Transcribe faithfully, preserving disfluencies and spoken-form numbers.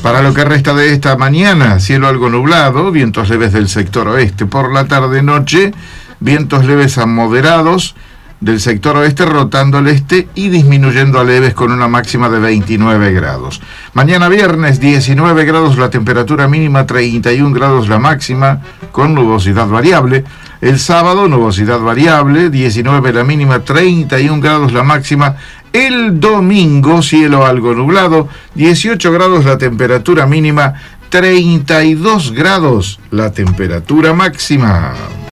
Para lo que resta de esta mañana, cielo algo nublado, vientos leves del sector oeste. Por la tarde-noche, vientos leves a moderados del sector oeste rotando al este y disminuyendo a leves con una máxima de veintinueve grados. Mañana viernes, diecinueve grados la temperatura mínima, treinta y un grados la máxima, con nubosidad variable. El sábado, nubosidad variable, diecinueve la mínima, treinta y un grados la máxima. El domingo, cielo algo nublado, dieciocho grados la temperatura mínima, treinta y dos grados la temperatura máxima.